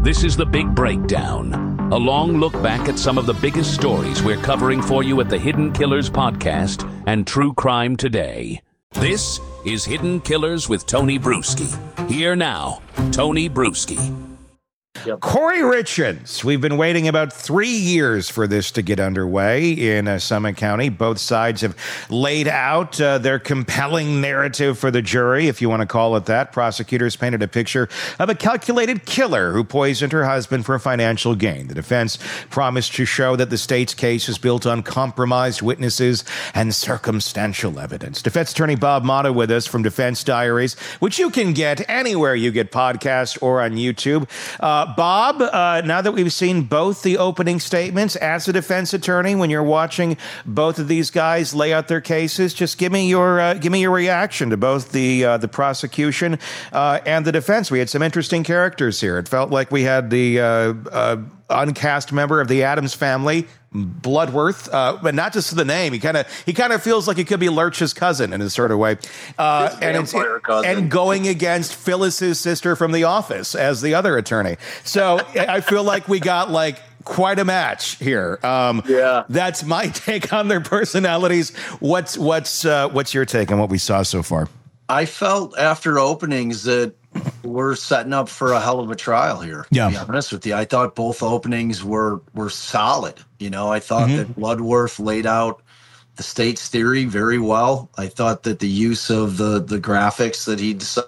This is The Big Breakdown, a long look back at some of the biggest stories we're covering for you at the Hidden Killers podcast and True Crime Today. This is Hidden Killers with Tony Bruschi. Here now, Tony Bruschi. Corey Richins. We've been waiting about 3 years for this to get underway in Summit County. Both sides have laid out their compelling narrative for the jury, if you want to call it that. Prosecutors painted a picture of a calculated killer who poisoned her husband for financial gain. The defense promised to show that the state's case is built on compromised witnesses and circumstantial evidence. Defense attorney Bob Motta with us from Defense Diaries, which you can get anywhere you get podcasts or on YouTube. Bob, now that we've seen both the opening statements, as a defense attorney, when you're watching both of these guys lay out their cases, just give me your reaction to both the prosecution and the defense. We had some interesting characters here. It felt like we had the uncast member of the Addams family, Bloodworth, but not just the name. He kind of feels like he could be Lurch's cousin in a sort of way, and going against Phyllis's sister from The Office as the other attorney. So I feel like we got quite a match here. Yeah, that's my take on their personalities. What's your take on what we saw so far? I felt after openings that we're setting up for a hell of a trial here. Yeah. To be honest with you, I thought both openings were solid. I thought that Bloodworth laid out the state's theory very well. I thought that the use of the graphics that he decided.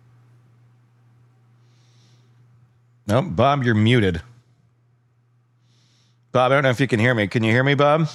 No, Bob, you're muted. Bob, I don't know if you can hear me. Can you hear me, Bob?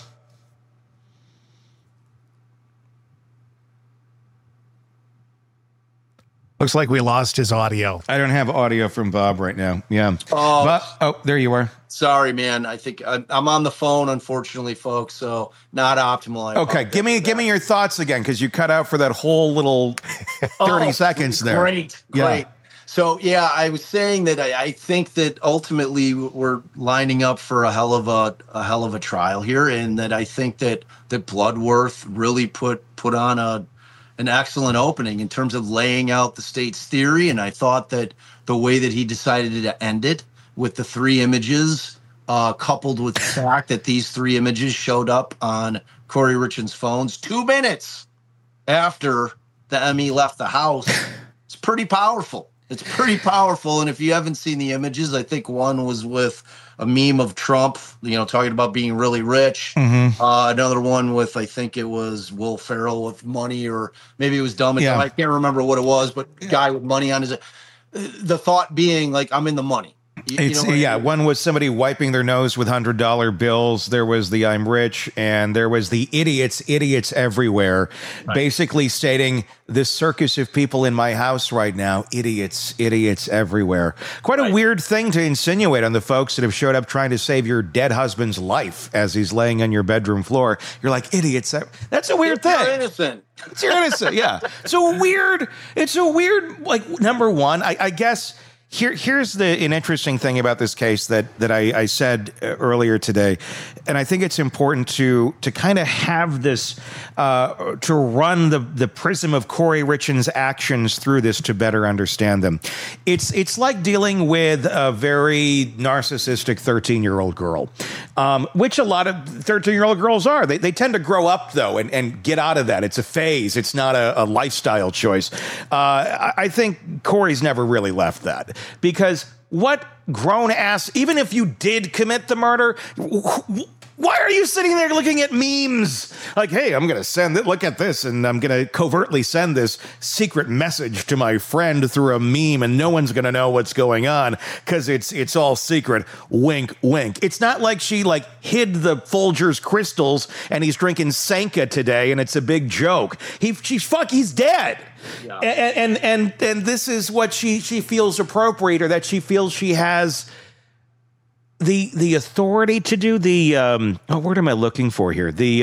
Looks like we lost his audio. I don't have audio from Bob right now. Yeah. Oh, there you are. Sorry, man. I think I'm on the phone, unfortunately, folks. So not optimal. Okay, give me your thoughts again, because you cut out for that whole little 30 seconds there. Great. Yeah. So yeah, I was saying that I think that ultimately we're lining up for a hell of a trial here, and that I think that Bloodworth really put on an excellent opening in terms of laying out the state's theory. And I thought that the way that he decided to end it with the three images, coupled with the fact that these three images showed up on Corey Richins' phones 2 minutes after the ME left the house, it's pretty powerful. It's pretty powerful. And if you haven't seen the images, I think one was with a meme of Trump, talking about being really rich. Another one with, I think it was Will Ferrell with money, or maybe it was Dumb and Dumb. I can't remember what it was, but guy with money on his. The thought being I'm in the money. One was somebody wiping their nose with $100 bills. There was the I'm rich, and there was the idiots everywhere, basically stating this circus of people in my house right now, idiots everywhere. Quite a weird thing to insinuate on the folks that have showed up trying to save your dead husband's life as he's laying on your bedroom floor. You're like, idiots. That's a weird thing. You're innocent. You're innocent, yeah. It's a weird, number one, I guess. Here's an interesting thing about this case that I said earlier today, and I think it's important to kind of have this, to run the prism of Corey Richins' actions through this to better understand them. It's like dealing with a very narcissistic 13-year-old girl, which a lot of 13-year-old girls are. They tend to grow up, though, and get out of that. It's a phase. It's not a lifestyle choice. I think Corey's never really left that. Because what grown ass, even if you did commit the murder, why are you sitting there looking at memes? Like, hey, I'm going to look at this, and I'm going to covertly send this secret message to my friend through a meme, and no one's going to know what's going on because it's all secret. Wink, wink. It's not like she hid the Folgers crystals and he's drinking Sanka today, and it's a big joke. He's dead. Yeah. And this is what she feels appropriate, or that she feels she has the authority to do. The what word am I looking for here? The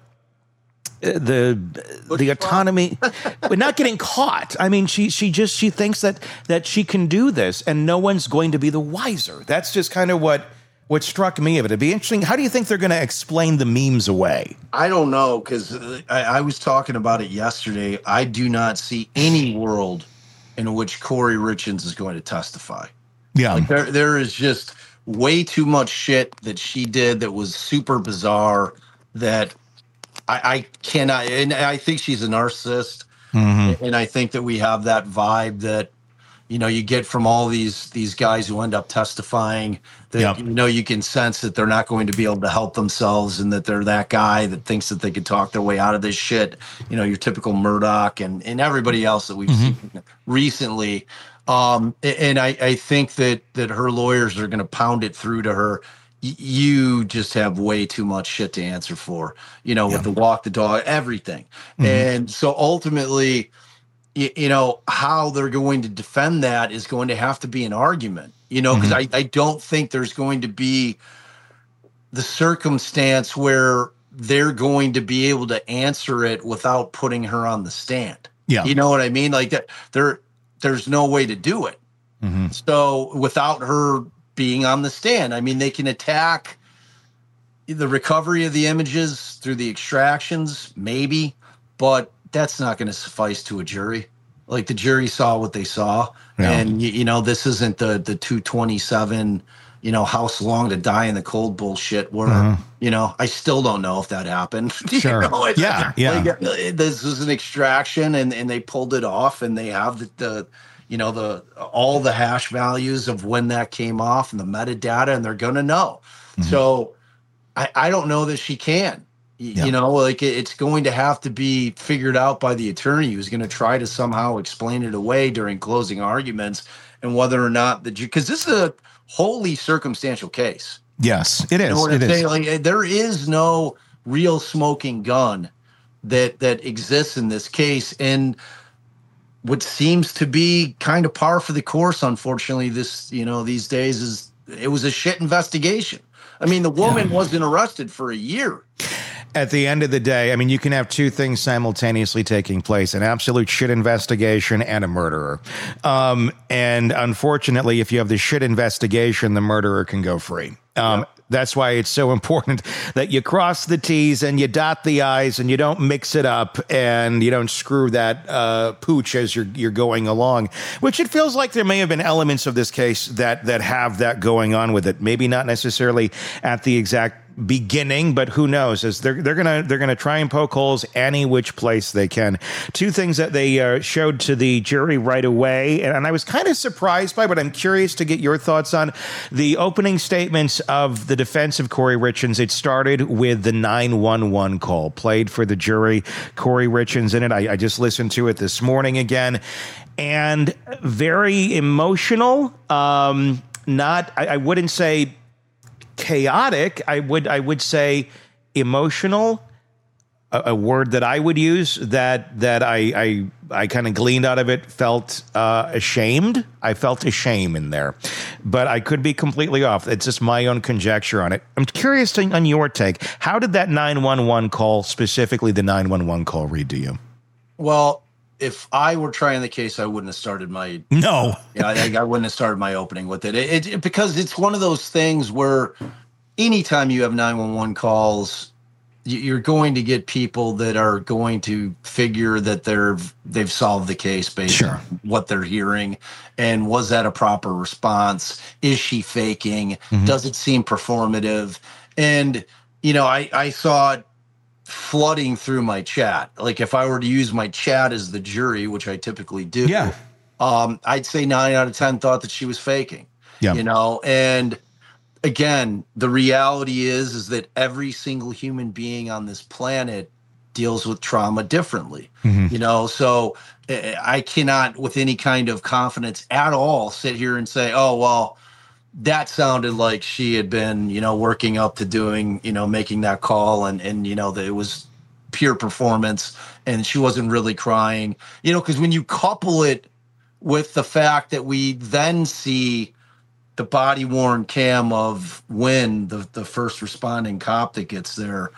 autonomy, but not getting caught. I mean, she thinks that she can do this, and no one's going to be the wiser. That's just kind of what struck me of it. It'd be interesting. How do you think they're going to explain the memes away? I don't know, because I was talking about it yesterday. I do not see any world in which Corey Richins is going to testify. Yeah. Like there is just way too much shit that she did that was super bizarre that I cannot, and I think she's a narcissist. And I think that we have that vibe that, you get from all these guys who end up testifying that, Yep. you can sense that they're not going to be able to help themselves and that they're that guy that thinks that they could talk their way out of this shit. Your typical Murdoch and everybody else that we've seen recently. And I think that her lawyers are going to pound it through to her. You just have way too much shit to answer for, with the walk the dog, everything. And so ultimately, how they're going to defend that is going to have to be an argument, because I don't think there's going to be the circumstance where they're going to be able to answer it without putting her on the stand. Yeah. You know what I mean? Like that there's no way to do it. So without her being on the stand, I mean, they can attack the recovery of the images through the extractions, maybe, but that's not going to suffice to a jury. Like the jury saw what they saw. Yeah. And, this isn't the 227, house long to die in the cold bullshit where, I still don't know if that happened. Sure. Yeah. Like, this is an extraction and they pulled it off and they have the all the hash values of when that came off and the metadata, and they're going to know. So I don't know that she can. It's going to have to be figured out by the attorney who's going to try to somehow explain it away during closing arguments, and whether or not because this is a wholly circumstantial case. Yes, it is. It is. Like, there is no real smoking gun that exists in this case, and what seems to be kind of par for the course, unfortunately, these days is it was a shit investigation. I mean, the woman wasn't arrested for a year. At the end of the day, I mean, you can have two things simultaneously taking place: an absolute shit investigation and a murderer. And unfortunately, if you have the shit investigation, the murderer can go free. That's why it's so important that you cross the T's and you dot the I's and you don't mix it up and you don't screw that pooch as you're going along, which it feels like there may have been elements of this case that have that going on with it. Maybe not necessarily at the exact beginning, but who knows? As they're gonna try and poke holes any which place they can. Two things that they showed to the jury right away, and I was kind of surprised by, but I'm curious to get your thoughts on the opening statements of the defense of Corey Richins. It started with the 911 call played for the jury. Corey Richins in it. I just listened to it this morning again, and very emotional. I wouldn't say chaotic. I would say emotional, a word that I would use that I kind of gleaned out of it. Felt ashamed. I felt a shame in there, but I could be completely off. It's just my own conjecture on it. I'm curious on your take. How did that 911 call, specifically the 911 call, read to you? Well, if I were trying the case, I wouldn't have started my I wouldn't have started my opening with it. Because it's one of those things where anytime you have 911 calls, you're going to get people that are going to figure that they've solved the case based on what they're hearing. And was that a proper response? Is she faking? Does it seem performative? And I saw it flooding through my chat. Like if I were to use my chat as the jury, which I typically do, I'd say 9 out of 10 thought that she was faking. And again, the reality is that every single human being on this planet deals with trauma differently. So I cannot with any kind of confidence at all sit here and say, oh, well, that sounded like she had been, working up to doing, making that call and that it was pure performance and she wasn't really crying, because when you couple it with the fact that we then see the body worn cam of Wynn, the first responding cop that gets there.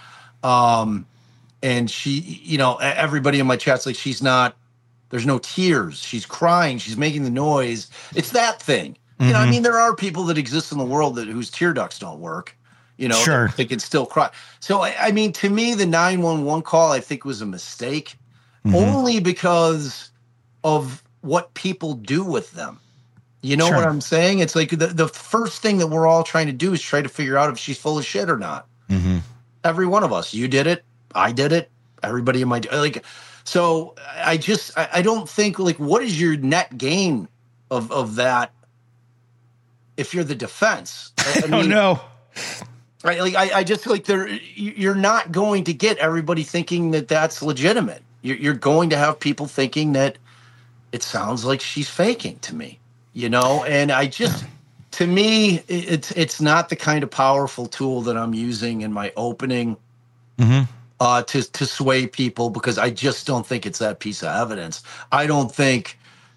And she, everybody in my chat's like, there's no tears. She's crying. She's making the noise. It's that thing. I mean, there are people that exist in the world whose tear ducts don't work, they can still cry. So, I mean, to me, the 911 call, I think was a mistake only because of what people do with them. You know Sure. what I'm saying? It's like the first thing that we're all trying to do is try to figure out if she's full of shit or not. Mm-hmm. Every one of us. You did it. I did it. Everybody in my like. So I don't think, like, what is your net gain of that if you're the defense? I Oh, no. Right, like I just like you're not going to get everybody thinking that that's legitimate. You're going to have people thinking that it sounds like she's faking to me, and I just, to me, it's not the kind of powerful tool that I'm using in my opening to sway people, because I just don't think it's that piece of evidence. I don't think,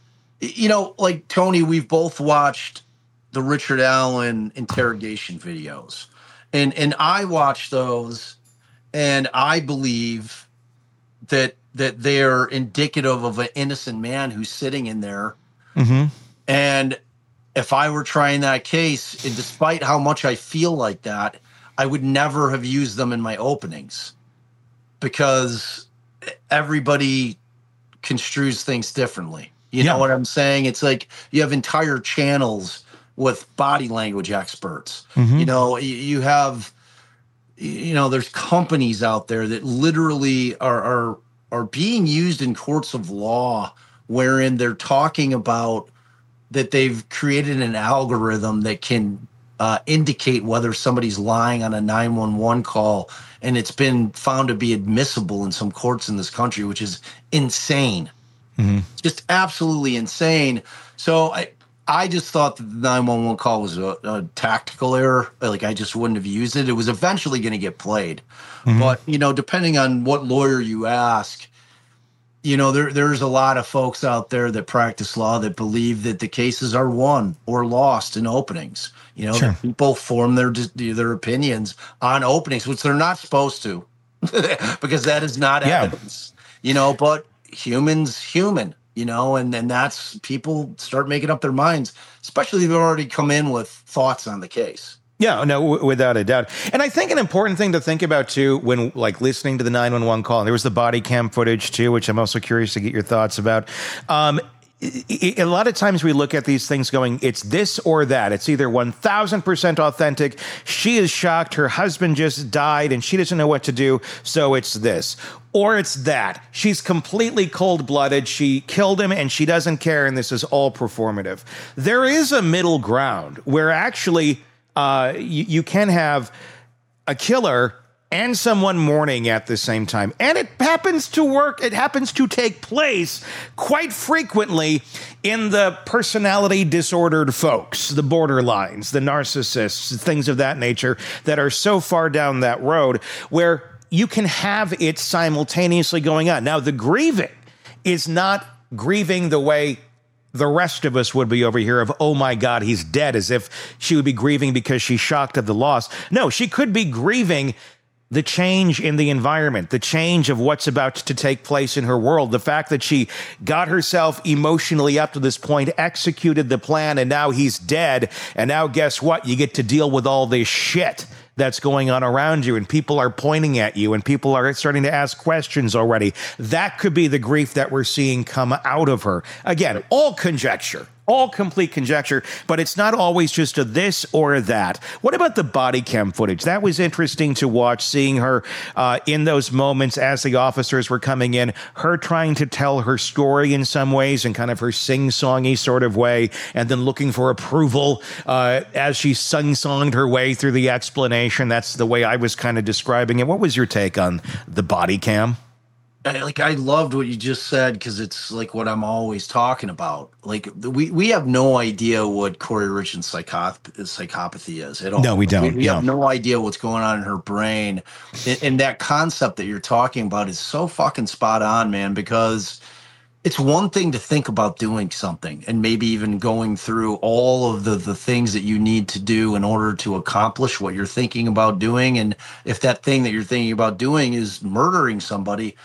like Tony, we've both watched the Richard Allen interrogation videos. And I watch those, and I believe that they're indicative of an innocent man who's sitting in there. Mm-hmm. And if I were trying that case, and despite how much I feel like that, I would never have used them in my openings, because everybody construes things differently. You know what I'm saying? It's like you have entire channels with body language experts. Mm-hmm. You have, there's companies out there that literally are being used in courts of law, wherein they're talking about that they've created an algorithm that can indicate whether somebody's lying on a 911 call, and it's been found to be admissible in some courts in this country, which is insane. Mm-hmm. Just absolutely insane. So I just thought that the 911 call was a tactical error. Like, I just wouldn't have used it. It was eventually going to get played. Mm-hmm. But, depending on what lawyer you ask, there's a lot of folks out there that practice law that believe that the cases are won or lost in openings. Sure. That people form their opinions on openings, which they're not supposed to, because that is not evidence. But human. And then that's, people start making up their minds, especially if they've already come in with thoughts on the case. Yeah, no, without a doubt. And I think an important thing to think about, too, when listening to the 911 call, and there was the body cam footage, too, which I'm also curious to get your thoughts about. A lot of times we look at these things going, it's this or that. It's either 1,000% authentic. She is shocked. Her husband just died and she doesn't know what to do. So it's this. Or it's that. She's completely cold-blooded. She killed him and she doesn't care. And this is all performative. There is a middle ground where actually you can have a killer and someone mourning at the same time. And it happens to work. It happens to take place quite frequently in the personality disordered folks, the borderlines, the narcissists, things of that nature that are so far down that road where you can have it simultaneously going on. Now, the grieving is not grieving the way the rest of us would be over here of, oh my God, he's dead, as if she would be grieving because she's shocked of the loss. No, she could be grieving the change in the environment, the change of what's about to take place in her world, the fact that she got herself emotionally up to this point, executed the plan, and now he's dead. And now guess what? You get to deal with all this shit that's going on around you, and people are pointing at you, and people are starting to ask questions already. That could be the grief that we're seeing come out of her. Again, all conjecture. All complete conjecture, but it's not always just a this or a that. What about the body cam footage? That was interesting to watch, seeing her in those moments as the officers were coming in, her trying to tell her story in some ways in kind of her sing-songy sort of way, and then looking for approval as she sing-songed her way through the explanation. That's the way I was kind of describing it. What was your take on the body cam? I loved what you just said, because it's like what I'm always talking about. Like, we have no idea what Corey Richards' psychopathy is at all. No, we don't. We have no idea what's going on in her brain. And that concept that you're talking about is so fucking spot on, man, because it's one thing to think about doing something and maybe even going through all of the things that you need to do in order to accomplish what you're thinking about doing. And if that thing that you're thinking about doing is murdering somebody,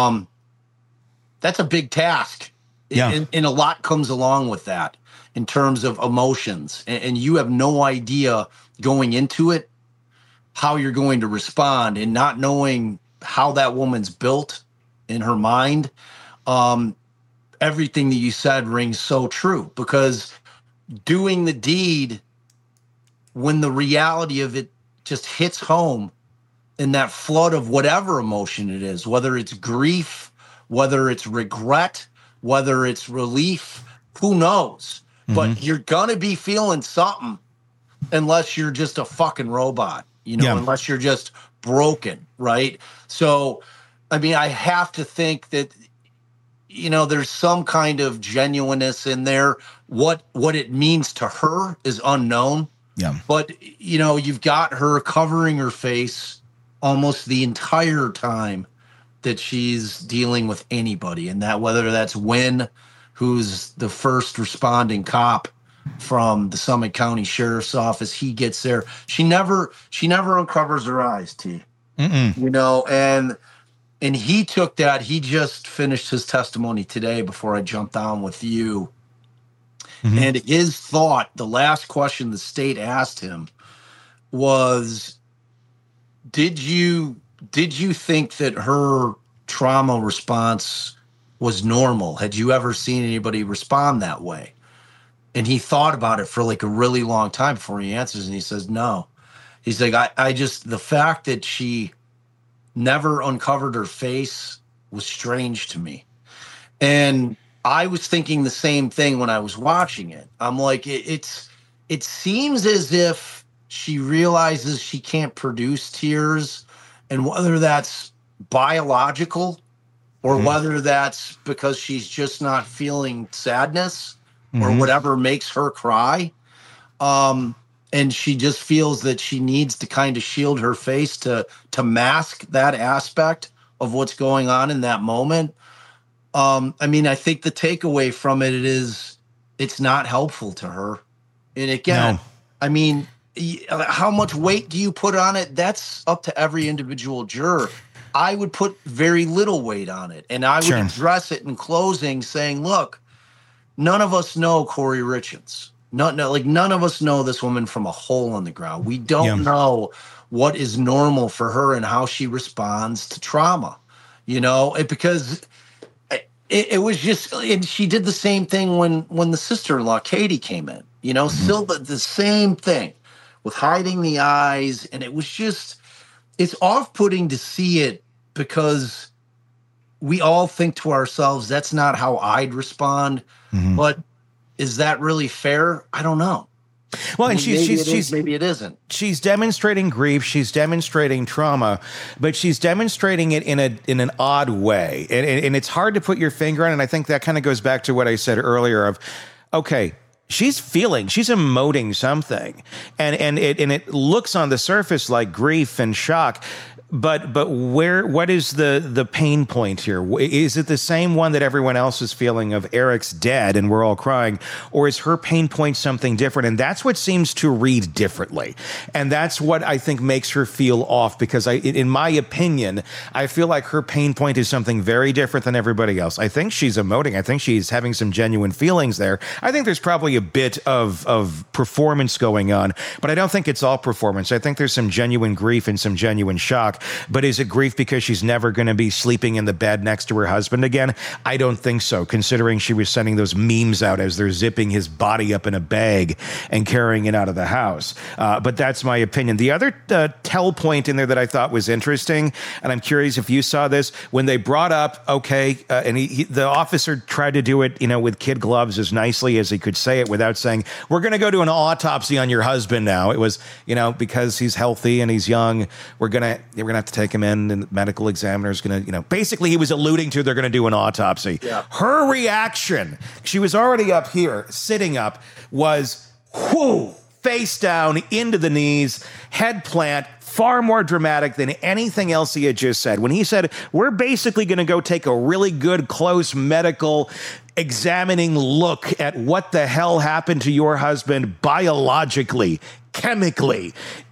that's a big task. Yeah. And a lot comes along with that in terms of emotions. And you have no idea going into it how you're going to respond, and not knowing how that woman's built in her mind. Everything that you said rings so true, because doing the deed when the reality of it just hits home in that flood of whatever emotion it is, whether it's grief, whether it's regret, whether it's relief, who knows? But you're going to be feeling something unless you're just a fucking robot, unless you're just broken, right? So, I mean, I have to think that, there's some kind of genuineness in there. What it means to her is unknown. Yeah. But, you've got her covering her face almost the entire time that she's dealing with anybody. And that whether that's Wynn, who's the first responding cop from the Summit County Sheriff's Office, he gets there. She never uncovers her eyes, T. And he took that. He just finished his testimony today before I jumped on with you. And his thought, the last question the state asked him was, did you think that her trauma response was normal? Had you ever seen anybody respond that way? And he thought about it for like a really long time before he answers. And he says, no. He's like, I just, the fact that she never uncovered her face was strange to me. And I was thinking the same thing when I was watching it. I'm like, it seems as if she realizes she can't produce tears, and whether that's biological or whether that's because she's just not feeling sadness or whatever makes her cry. And she just feels that she needs to kind of shield her face to mask that aspect of what's going on in that moment. I mean, I think the takeaway from it is it's not helpful to her. And again, I mean, how much weight do you put on it? That's up to every individual juror. I would put very little weight on it. And I would address it in closing saying, look, none of us know Corey Richards. None of us know this woman from a hole in the ground. We don't know what is normal for her and how she responds to trauma, because it was just, and she did the same thing when the sister-in-law, Katie, came in, still the same thing with hiding the eyes. And it was just, it's off-putting to see it because we all think to ourselves, that's not how I'd respond. But is that really fair? I don't know. Well, and maybe it isn't. She's demonstrating grief. She's demonstrating trauma, but she's demonstrating it in an odd way, and it's hard to put your finger on. And I think that kind of goes back to what I said earlier. Of okay, she's emoting something, and it looks on the surface like grief and shock. But what is the pain point here? Is it the same one that everyone else is feeling of Eric's dead and we're all crying? Or is her pain point something different? And that's what seems to read differently. And that's what I think makes her feel off, because in my opinion, I feel like her pain point is something very different than everybody else. I think she's emoting. I think she's having some genuine feelings there. I think there's probably a bit of performance going on, but I don't think it's all performance. I think there's some genuine grief and some genuine shock. But is it grief because she's never going to be sleeping in the bed next to her husband again? I don't think so, considering she was sending those memes out as they're zipping his body up in a bag and carrying it out of the house. But that's my opinion. The other tell point in there that I thought was interesting, and I'm curious if you saw this, when they brought up, and the officer tried to do it, with kid gloves as nicely as he could say it without saying, we're going to go do an autopsy on your husband now. It was, because he's healthy and he's young, we're going to have to take him in, and the medical examiner's going to, basically he was alluding to they're going to do an autopsy. Yeah. Her reaction, she was already up here, sitting up, was, face down into the knees, head plant, far more dramatic than anything else he had just said. When he said, we're basically going to go take a really good, close medical examining look at what the hell happened to your husband biologically, chemically,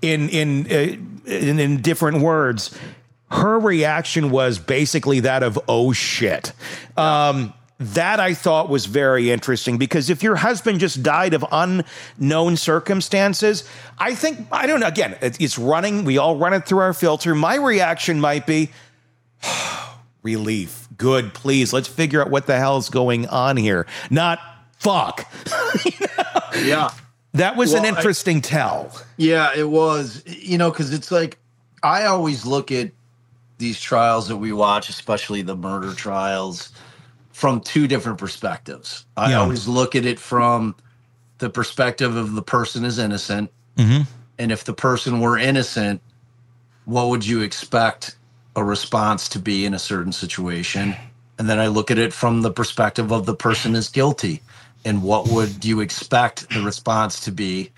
in different words, her reaction was basically that of, oh shit. That I thought was very interesting, because if your husband just died of unknown circumstances, I don't know, again, it's running, we all run it through our filter. My reaction might be, relief, good, please, let's figure out what the hell's going on here. Not, fuck. Yeah. That was an interesting tell. Yeah, it was. Because it's like, I always look at these trials that we watch, especially the murder trials, from two different perspectives. I always look at it from the perspective of the person is innocent. Mm-hmm. And if the person were innocent, what would you expect a response to be in a certain situation? And then I look at it from the perspective of the person is guilty. And what would you expect the response to be?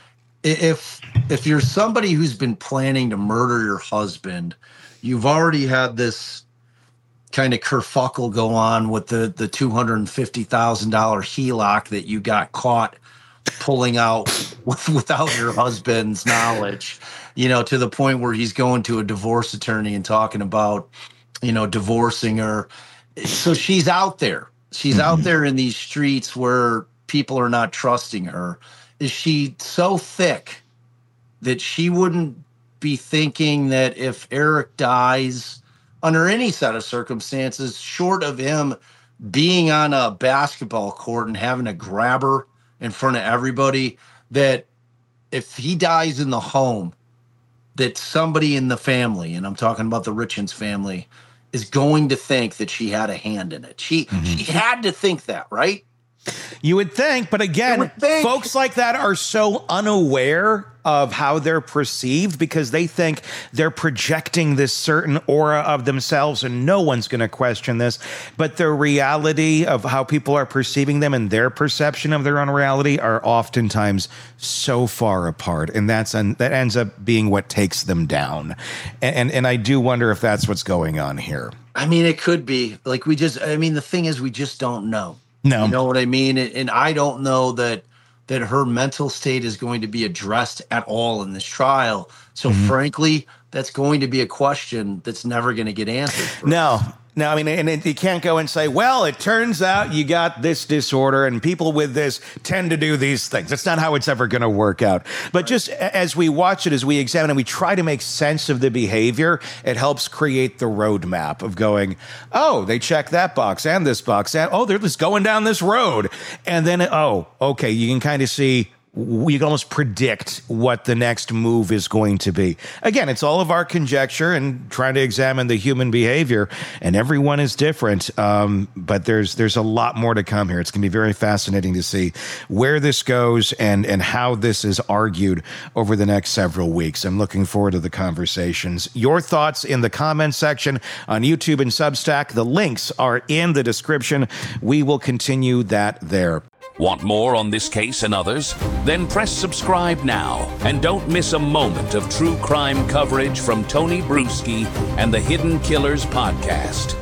If you're somebody who's been planning to murder your husband, you've already had this kind of kerfuffle go on with the $250,000 HELOC that you got caught pulling out without your husband's knowledge, to the point where he's going to a divorce attorney and talking about, divorcing her. So she's out there. She's out there in these streets where people are not trusting her. Is she so thick that she wouldn't be thinking that if Eric dies under any set of circumstances, short of him being on a basketball court and having a grabber in front of everybody, that if he dies in the home, that somebody in the family, and I'm talking about the Richens family, is going to think that she had a hand in it. She had to think that, right? You would think, but again, folks like that are so unaware of how they're perceived because they think they're projecting this certain aura of themselves and no one's going to question this. But the reality of how people are perceiving them and their perception of their own reality are oftentimes so far apart. And that ends up being what takes them down. And I do wonder if that's what's going on here. I mean, it could be. Like, the thing is, we just don't know. No. You know what I mean? And I don't know that her mental state is going to be addressed at all in this trial. So frankly, that's going to be a question that's never going to get answered. No, I mean, and you can't go and say, well, it turns out you got this disorder and people with this tend to do these things. That's not how it's ever going to work out. But just as we watch it, as we examine it, we try to make sense of the behavior. It helps create the roadmap of going, oh, they check that box and this box. And, oh, they're just going down this road. And then, oh, okay, you can kind of see, you can almost predict what the next move is going to be. Again, it's all of our conjecture and trying to examine the human behavior, and everyone is different. But there's a lot more to come here. It's going to be very fascinating to see where this goes and how this is argued over the next several weeks. I'm looking forward to the conversations. Your thoughts in the comments section on YouTube and Substack. The links are in the description. We will continue that there. Want more on this case and others? Then press subscribe now and don't miss a moment of true crime coverage from Tony Bruschi and the Hidden Killers podcast.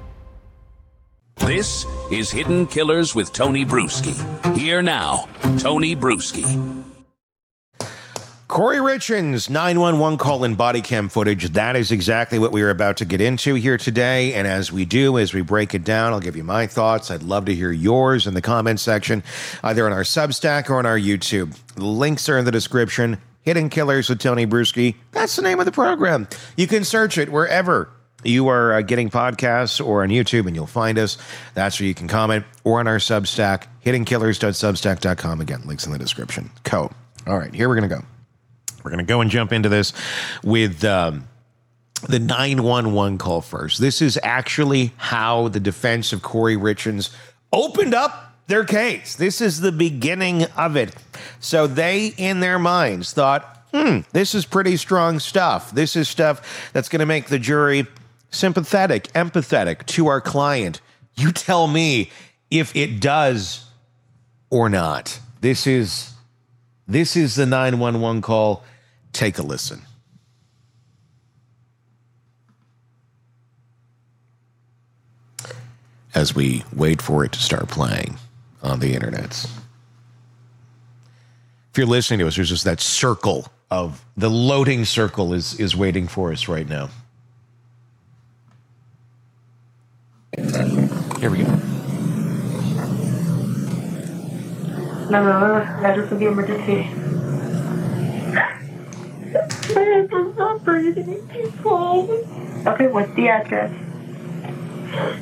This is Hidden Killers with Tony Bruschi. Here now, Tony Bruschi. Corey Richens, 911 call and body cam footage. That is exactly what we are about to get into here today. And as we break it down, I'll give you my thoughts. I'd love to hear yours in the comments section, either on our Substack or on our YouTube. The links are in the description. Hidden Killers with Tony Bruschi. That's the name of the program. You can search it wherever you are getting podcasts or on YouTube, and you'll find us. That's where you can comment, or on our Substack, hiddenkillers.substack.com. Again, links in the description. All right, here we're going to go. We're going to go and jump into this with the 911 call first. This is actually how the defense of Corey Richens opened up their case. This is the beginning of it. So they, in their minds, thought, this is pretty strong stuff. This is stuff that's going to make the jury sympathetic, empathetic to our client. You tell me if it does or not. This is the 911 call. Take a listen. As we wait for it to start playing on the internets. If you're listening to us, there's just that circle of the loading circle is waiting for us right now. Here we go. No, address of the emergency. My husband's not breathing. He's cold. Okay, what's the address?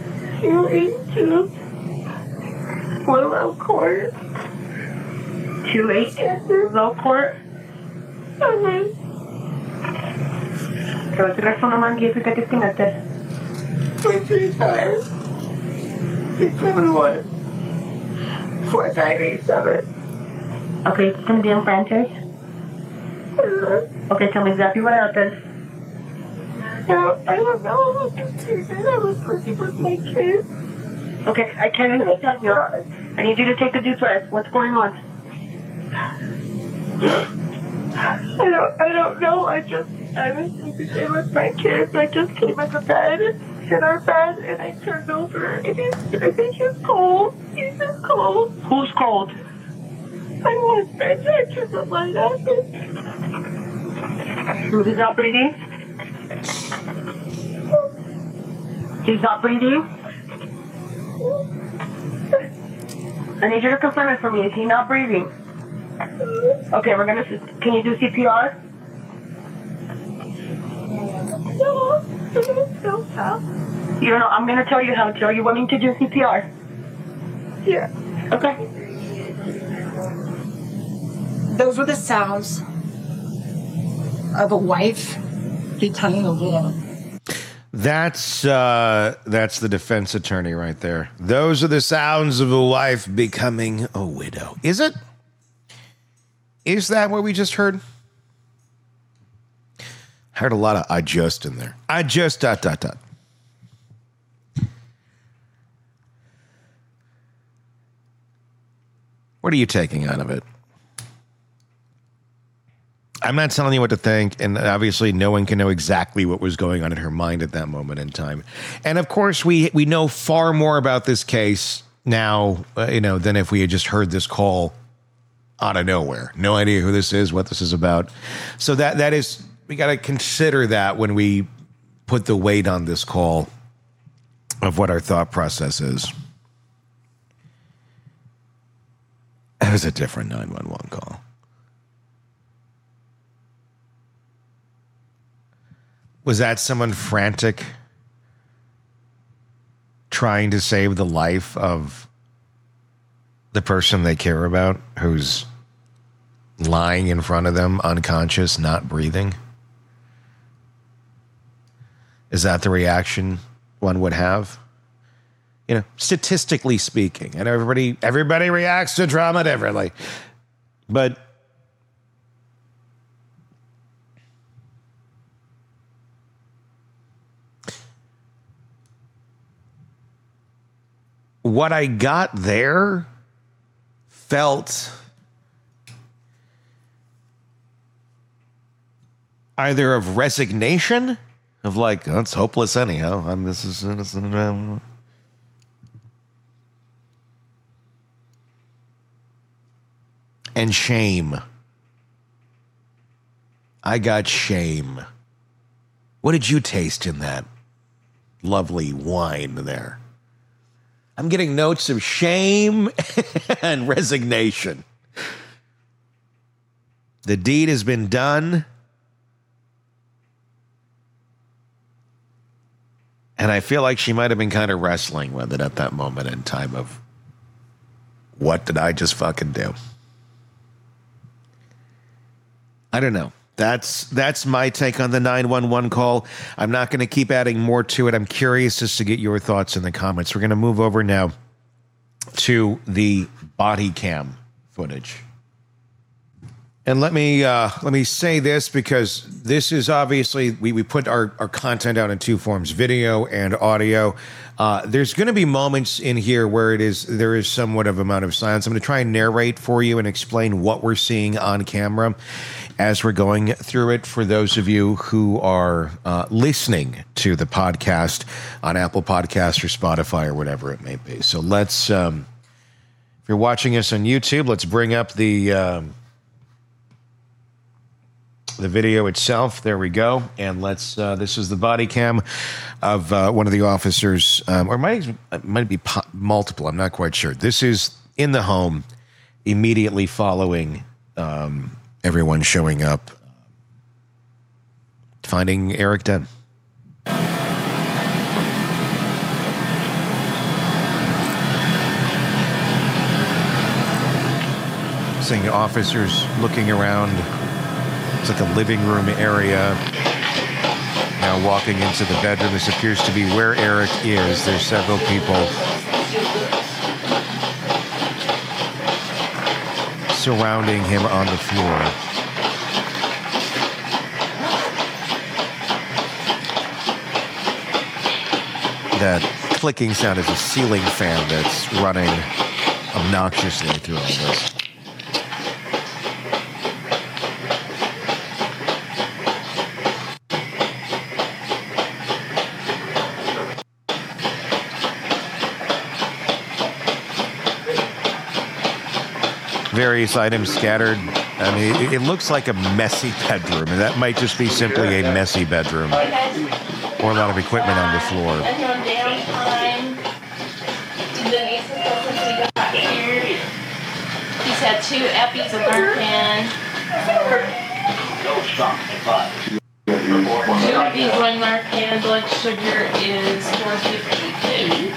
282 Willow Court. 28 Lockport. Okay. Te voy a tirar su nombre aquí que te disconnected. 335 671 4587. Okay, it's gonna be in Francis. Okay, tell me exactly what happened. No, I don't know. I was working with my kids. Okay, I can't understand you. I need you to take a deep breath. What's going on? I don't know. I was sleeping with my kids. I just came in the bed, in our bed, and I turned over. And I think he's cold. He's just cold. Who's cold? My husband. I turned the light off. He's not breathing? He's not breathing? I need you to confirm it for me. Is he not breathing? Okay, can you do CPR? No. You know, I'm gonna tell you how to. Are you willing to do CPR? Yeah. Okay. Those were the sounds of a wife becoming a widow. That's the defense attorney right there. Those are the sounds of a wife becoming a widow. Is it? Is that what we just heard? Heard a lot of I just in there. I just ... What are you taking out of it? I'm not telling you what to think, and obviously no one can know exactly what was going on in her mind at that moment in time. And of course, we know far more about this case now, than if we had just heard this call out of nowhere. No idea who this is, what this is about. So that is, we got to consider that when we put the weight on this call of what our thought process is. It was a different 911 call. Was that someone frantic trying to save the life of the person they care about who's lying in front of them, unconscious, not breathing? Is that the reaction one would have? Statistically speaking, and everybody reacts to trauma differently. But what I got there felt either of resignation, of like, oh, it's hopeless anyhow. This is innocent. And shame. I got shame. What did you taste in that lovely wine there? I'm getting notes of shame and resignation. The deed has been done. And I feel like she might have been kind of wrestling with it at that moment in time of, what did I just fucking do? I don't know. That's my take on the 911 call. I'm not going to keep adding more to it. I'm curious just to get your thoughts in the comments. We're going to move over now to the body cam footage. And let me say this, because this is obviously, we put our content out in two forms, video and audio. There's going to be moments in here where there is somewhat of amount of silence. I'm going to try and narrate for you and explain what we're seeing on camera as we're going through it for those of you who are listening to the podcast on Apple Podcasts or Spotify or whatever it may be. So let's, if you're watching us on YouTube, let's bring up the video itself. There we go. And let's, this is the body cam of one of the officers, or might be multiple. I'm not quite sure. This is in the home immediately following everyone showing up, finding Eric dead. Seeing officers looking around. It's like a living room area. Now walking into the bedroom. This appears to be where Eric is. There's several people surrounding him on the floor. That clicking sound is a ceiling fan that's running obnoxiously through all this. Various items scattered. I mean, it looks like a messy bedroom, and that might just be simply a messy bedroom. Or a lot of equipment on the floor. He's had 2 Eppies of Narcan. 2 Eppies, 1 Narcan. Blood sugar is 458.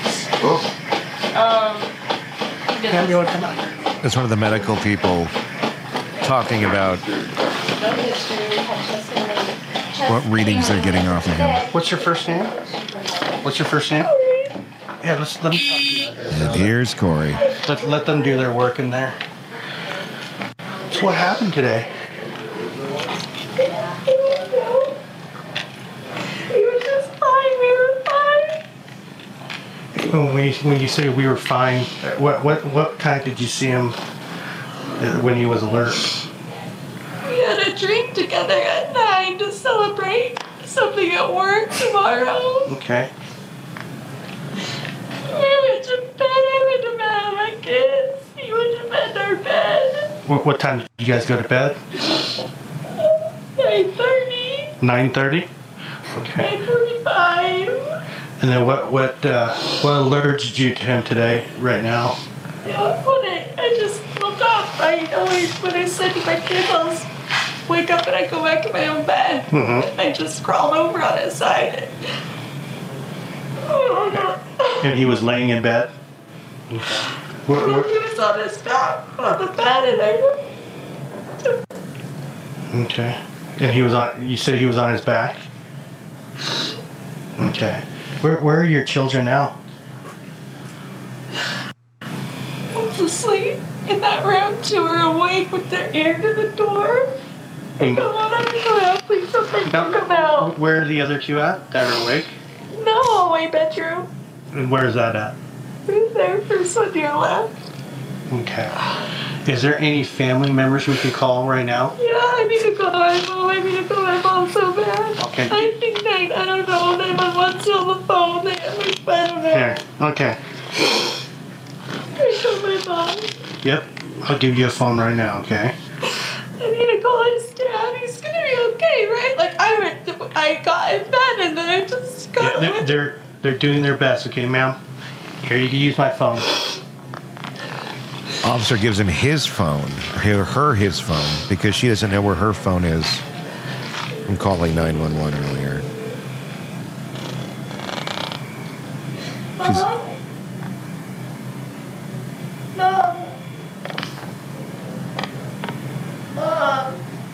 That's one of the medical people talking about what readings they're getting off of him. What's your first name? What's your first name? Yeah, let them talk to you. And here's Corey. Let them do their work in there. So what happened today? He was just fine. We were fine. When you say we were fine, what time did you see him when he was alert? We had a drink together at 9 to celebrate something at work tomorrow. Okay. We went to bed. I went to bed with my kids. He went to bed in our bed. What time did you guys go to bed? 9:30. 9:30. Okay. 9:45. And then what alerted you to him today? Right now? Yeah, when I just woke up. I always, when I said to my kids, I'll wake up and I go back to my own bed. Mm-hmm. I just crawled over on his side. Oh, no. And he was laying in bed? He was on his back on the bed, and Okay. And he was on, you said he was on his back? Okay. Where are your children now? I was asleep in that room. 2 were awake with their ear to the door. I don't want them to come out. Please don't make them come out. Where are the other 2 at that are awake? No, my bedroom. And where is that at? Right there, first one to your left. Okay. Is there any family members we could call right now? Yeah, I need to call my mom. I need to call my mom so bad. Okay. I think I don't know. 911's still on the phone. They have my phone on Here. Okay. I call my mom. Yep. I'll give you a phone right now, okay? I need to call his dad. He's gonna be okay, right? Like I got in bed and then I just got. Yeah, they're doing their best, okay, ma'am? Here, you can use my phone. Officer gives him his phone, her his phone, because she doesn't know where her phone is from calling 911 earlier. Mom? Mom? Mom?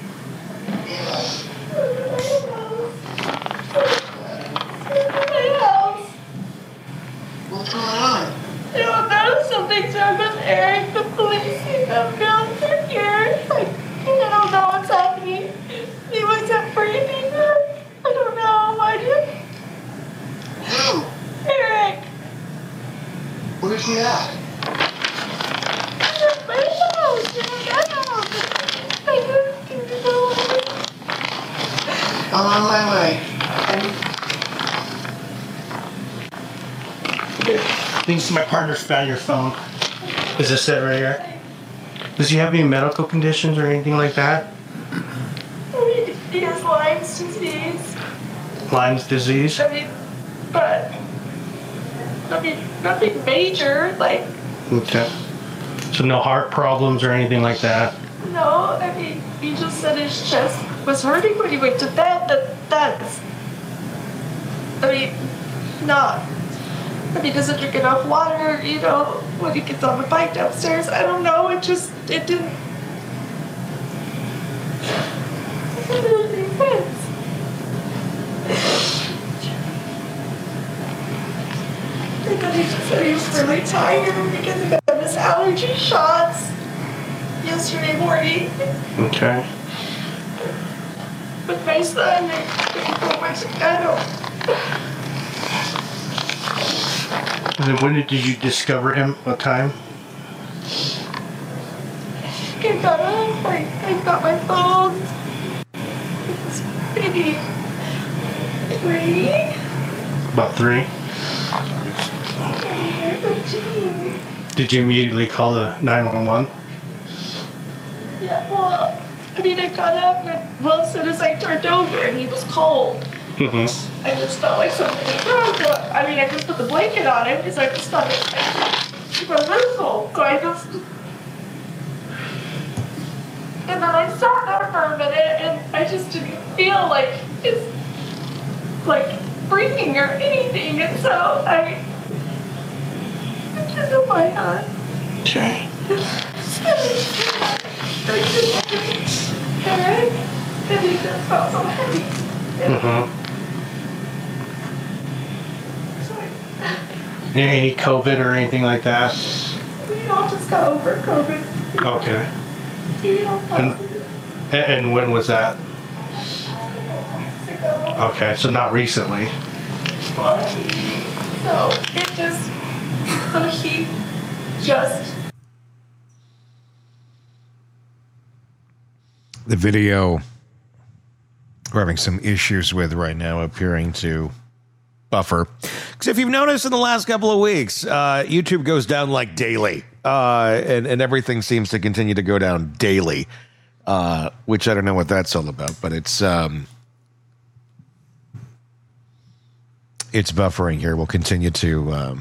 What's going on? I don't know. Something's wrong with Eric. The police have down here. I don't know what's happening. He was up breathing. I don't know. Why do you? Who? Eric. Where's he at? He's at my house. I don't know. I'm on my way. I think my partner found your phone. Is this it right here? Does he have any medical conditions or anything like that? He has Lyme's disease. Lyme's disease? But nothing major. Like, Okay. So no heart problems or anything like that? no, he just said his chest was hurting when he went to bed. That's, not. He doesn't drink enough water, when he gets on the bike downstairs. I don't know, it didn't said he was really tired because he got his allergy shots yesterday morning. Okay. With my son, they put my together. And then when did you discover him? What time? I got up, I got my phone. It was maybe 3. About 3. Did you immediately call the 911? Yeah, well, I mean, I got up and, well, as soon as I turned over and he was cold, Mm-hmm. I just felt like something was wrong. So, I mean, I just put the blanket on him because I just thought it was cold. So I just, and then I sat there for a minute and I just didn't feel like it's like breathing or anything. And so I turned on my hand. Okay. And it just felt so heavy. Mm-hmm. Any COVID or anything like that? We all just got over COVID. Okay. You know, And when was that? Okay, so not recently. so it just, so he just. The video we're having some issues with right now appearing to buffer. Because if you've noticed in the last couple of weeks, YouTube goes down like daily. And everything seems to continue to go down daily. Which I don't know what that's all about, but it's buffering here. We'll continue to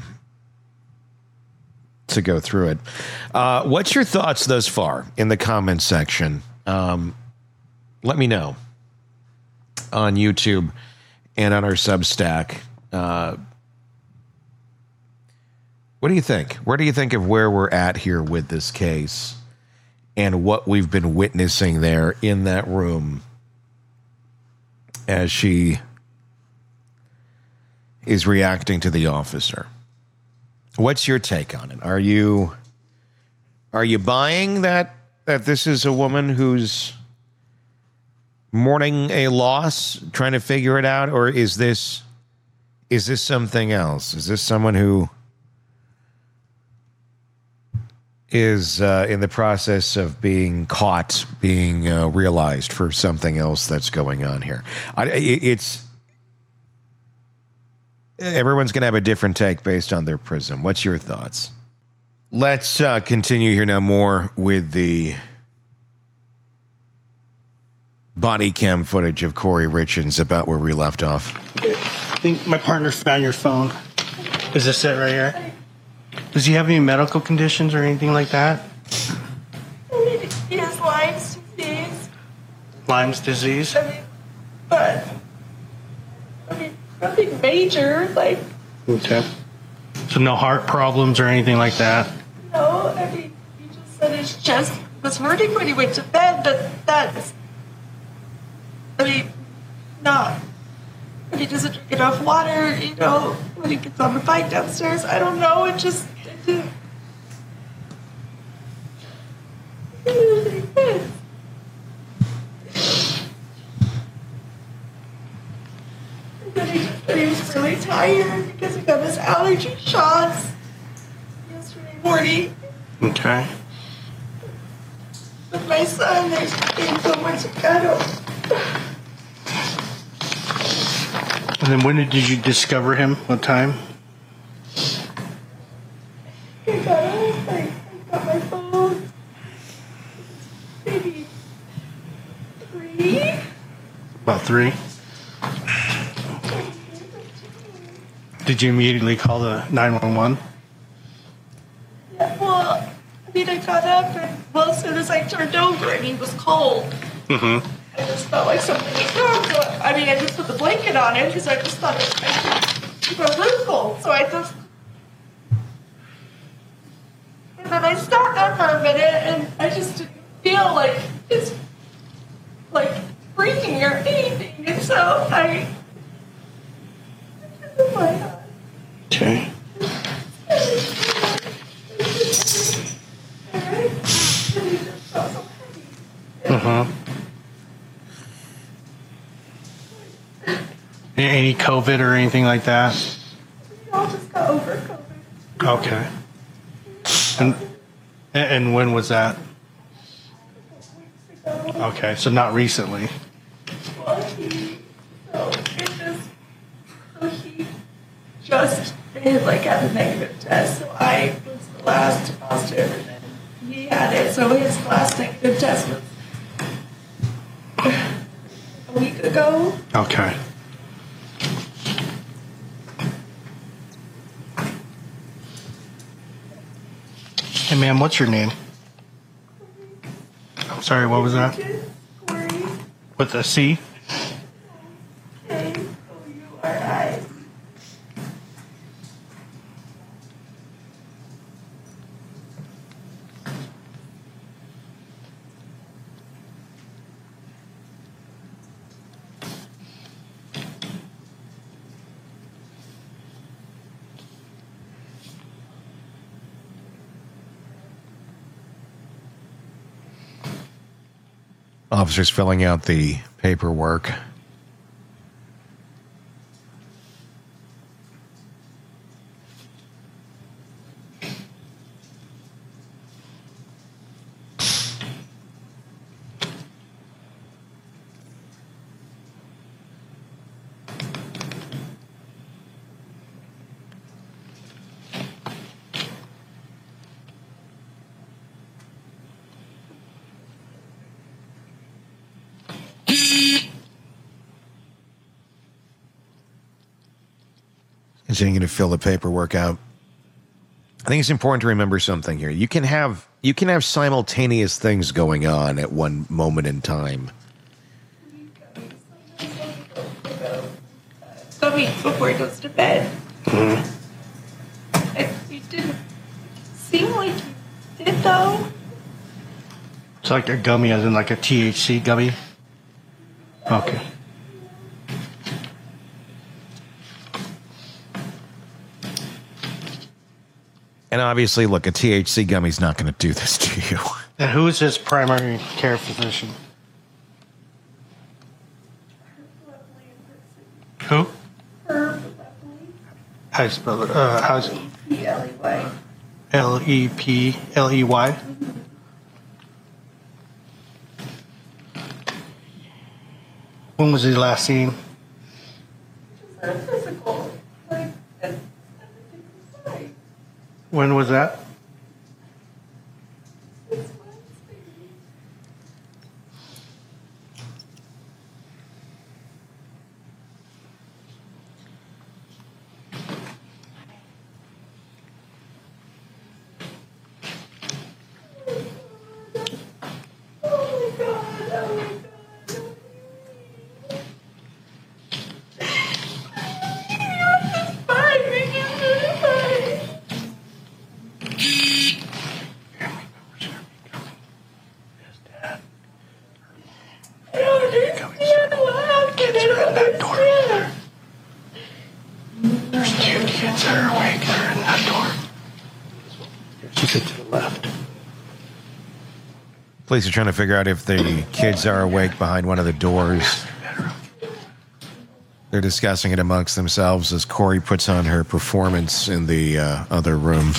go through it. What's your thoughts thus far in the comments section? Let me know on YouTube and on our Substack. What do you think? Where do you think of where we're at here with this case and what we've been witnessing there in that room as she is reacting to the officer? What's your take on it? Are you buying that this is a woman who's mourning a loss, trying to figure it out, or is this something else? Is this someone who is in the process of being caught, being realized for something else that's going on here? Everyone's going to have a different take based on their prism. What's your thoughts? Let's continue here now more with the body cam footage of Corey Richards, about where we left off. I think my partner found your phone. Is this it right here? Does he have any medical conditions or anything like that? He has Lyme's disease. Lyme's disease? But nothing major, like. Okay. So no heart problems or anything like that? No, he just said his chest was hurting when he went to bed, but that's, not. When he doesn't drink enough water, when he gets on the bike downstairs, I don't know, it just. He was really tired because he got his allergy shots yesterday morning. Okay. With my son, they put my together. And then when did you discover him? What time? I got up, I got my phone. Maybe 3. About 3. Did you immediately call the 911? Yeah, well, I got up and, as soon as I turned over and he was cold, Mm-hmm. I just felt like something was wrong. So, I just put the blanket on him because I just thought it was cold. So I just, and then I sat there for a minute and I just didn't feel like it's like breathing or anything. And so I. Okay. Any COVID or anything like that? We all just got over COVID. Okay. And when was that? Okay, so not recently. Well, he just had a negative test, so I was the last positive, and then he had it, so his last negative test was a week ago. Okay. Hey, ma'am, what's your name? I'm sorry, what was that? Corey, With a C? Kouri. Officers filling out the paperwork. Continuing to fill the paperwork out. I think it's important to remember something here. You can have simultaneous things going on at one moment in time. Gummies before he goes to bed. It didn't seem like he did, though. It's like a gummy, as in like a THC gummy? Okay. And obviously, look, a THC gummy's not going to do this to you. And who is his primary care physician? Who? How do you spell it? How's it? P-L-E-Y. L-E-P-L-E-Y? When was he last seen? Physical. When was that? Police are trying to figure out if the kids are awake behind one of the doors. They're discussing it amongst themselves as Corey puts on her performance in the other room.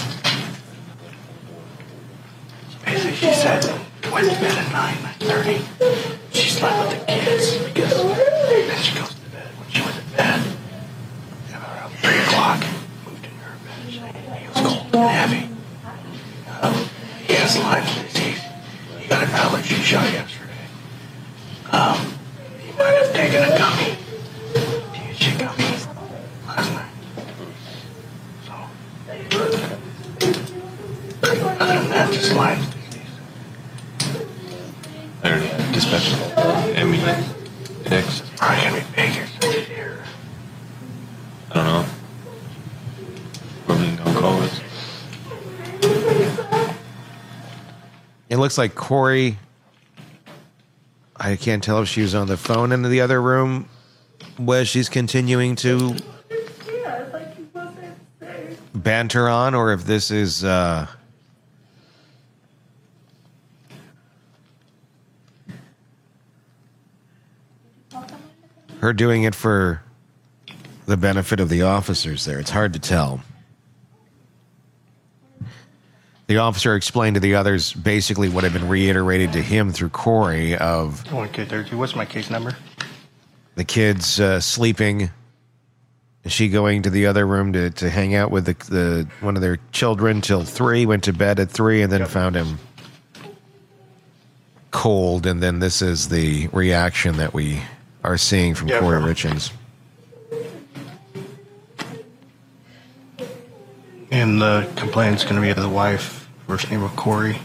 Basically, she said, went to bed at 9:30. She slept with the kids because then she goes to bed. When she went to bed, around 3 o'clock, moved into her bed. He was cold and heavy. He has Lyme disease. He got an allergy shot yesterday. He might have taken a gummy. THC gummy last night. So, other than that, just Lyme disease. I already dispatched Emmy next. Probably gonna be Baker's here. I don't know. Probably don't call us. It looks like Corey, I can't tell if she was on the phone in the other room where she's continuing to banter on, or if this is her doing it for the benefit of the officers there. It's hard to tell. The officer explained to the others basically what had been reiterated to him through Corey of... 1K32. What's my case number? The kids sleeping. She going to the other room to hang out with the one of their children till 3, went to bed at 3, and then found him cold. And then this is the reaction that we are seeing from Corey Richings. And the complaint's going to be to the wife. First name of Corey.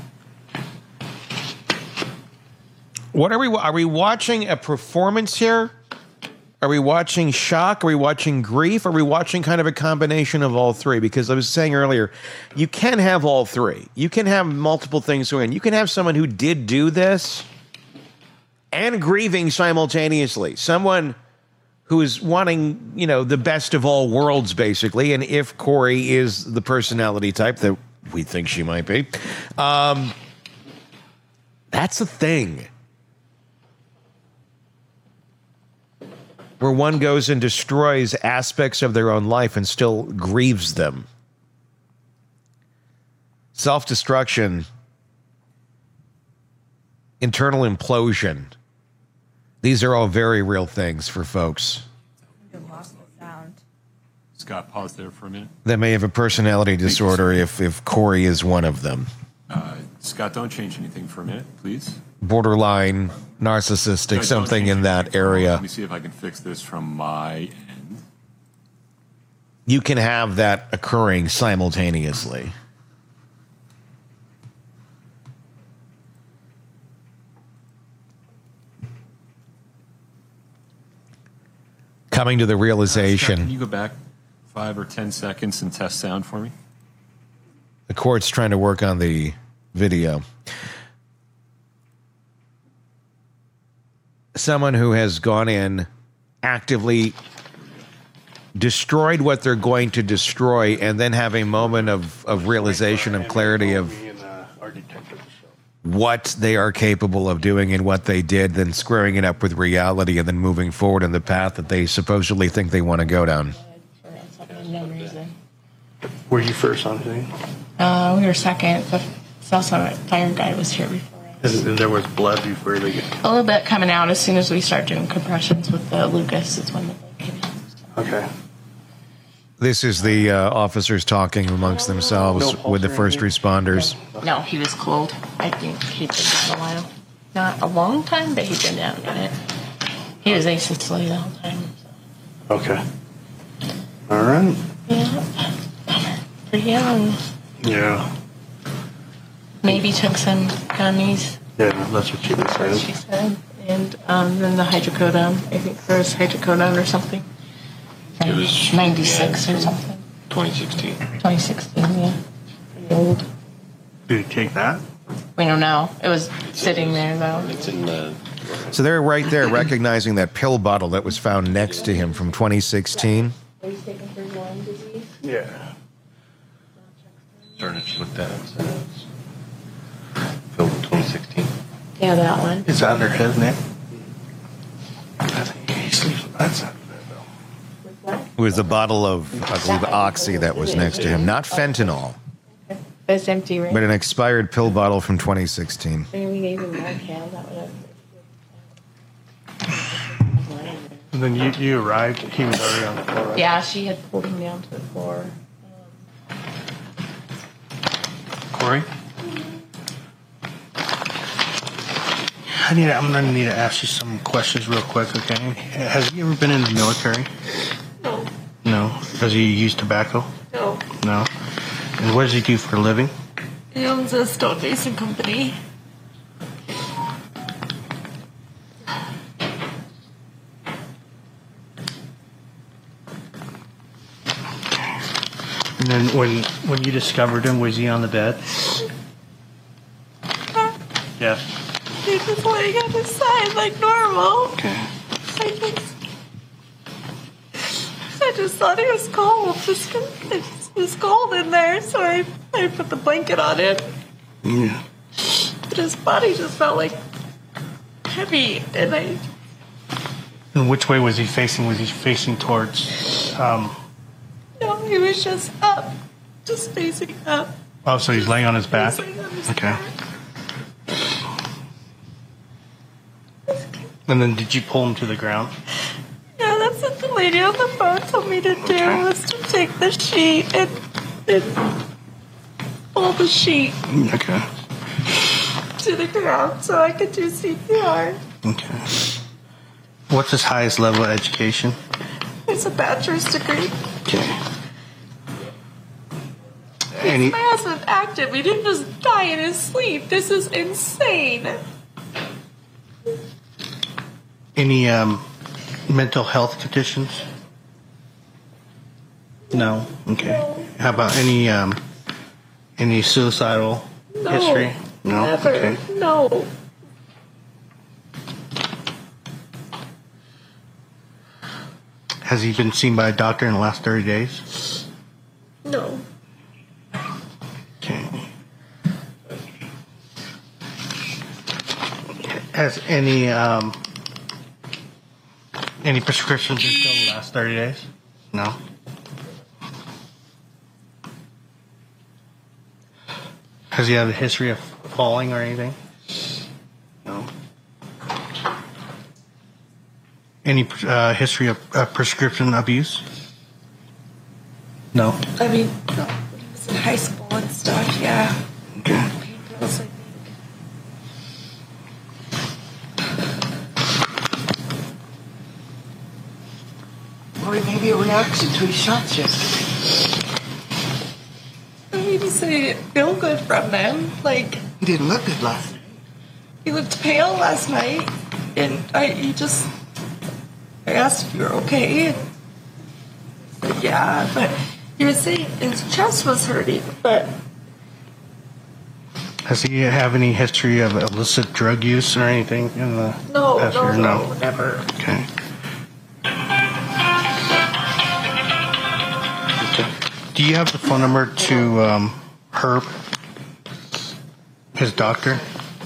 What are we watching a performance here? Are we watching shock? Are we watching grief? Are we watching kind of a combination of all three? Because I was saying earlier, you can have all three. You can have multiple things going on. You can have someone who did do this and grieving simultaneously. Someone who is wanting, the best of all worlds, basically. And if Corey is the personality type that we think she might be, that's a thing. Where one goes and destroys aspects of their own life and still grieves them. Self-destruction, internal implosion. These are all very real things for folks. Scott, pause there for a minute. That may have a personality disorder if Corey is one of them. Scott, don't change anything for a minute, please. Borderline, narcissistic, something in that area. Let me see if I can fix this from my end. You can have that occurring simultaneously. Coming to the realization. Scott, can you go back 5 or 10 seconds and test sound for me? The court's trying to work on the video. Someone who has gone in, actively destroyed what they're going to destroy, and then have a moment of realization and clarity of what they are capable of doing and what they did, then squaring it up with reality and then moving forward in the path that they supposedly think they want to go down. No reason. Were you first on scene? We were second. The fire guy was here before. And there was blood before they get... A little bit coming out as soon as we start doing compressions with the Lucas. It's when the blood came in. Okay. This is the officers talking amongst themselves with the first responders. No, he was cold. I think he'd been down a while. Not a long time, but he'd been down a minute. He was asexually the whole time. So. Okay. All right. Yeah. Pretty young. Yeah. Maybe took some gummies. Yeah, that's what she was saying. She said. And then the hydrocodone. I think there was hydrocodone or something. It was 96 or something. 2016. 2016, yeah. Pretty old. Did you take that? We don't know. It was sitting there, though. It's in the... So they're right there recognizing that pill bottle that was found next to him from 2016. Are you taking for Lyme disease? Yeah. Furniture looked at it. Film 2016. Yeah, that one. Is that under his name? I think he sleeps with that side of it, though. It was a bottle of, I believe, Oxy that was next to him. Not fentanyl, It's empty, right? but an expired pill bottle from 2016. Maybe we gave him Narcan. That would have... And then you arrived, he was already on the floor, right? Yeah, she had pulled him down to the floor. Corey? I'm going to need to ask you some questions real quick, okay? Has he ever been in the military? No. No. Does he use tobacco? No. No. And what does he do for a living? He owns a stone mason company. And then when you discovered him, was he on the bed? Yeah. He was laying on his side like normal. Okay. I just thought he was cold. It was cold in there, so I put the blanket on him. Yeah. But his body just felt like heavy, and And which way was he facing? Was he facing towards? No, he was just up, just facing up. Oh, so he's laying on his back. Facing on his Okay. back. And then did you pull him to the ground? Yeah, that's what the lady on the phone told me to do, was to take the sheet and pull the sheet Okay. to the ground so I could do CPR. Okay. What's his highest level of education? It's a bachelor's degree. Okay. He's massive active. He didn't just die in his sleep. This is insane. Any mental health conditions? No. Okay. How about any suicidal No. history? No. Never. Okay. No. Has he been seen by a doctor in the last 30 days? No. Okay. Has any prescriptions been filled in the last 30 days? No. Has he had a history of falling or anything? No. Any history of prescription abuse? No. I mean, no. When he was in high school and stuff, yeah. Okay. Painkillers, I think. Or maybe a reaction to his shots yesterday. I mean, he said he didn't feel good from them. Like, He didn't look good last night. he looked pale last night, and I asked if you were okay, and he said, yeah, but he was saying his chest was hurting, but Has he have any history of illicit drug use or anything in the no, past no, year? no, never. Okay. Do you have the phone number to Herb, his doctor?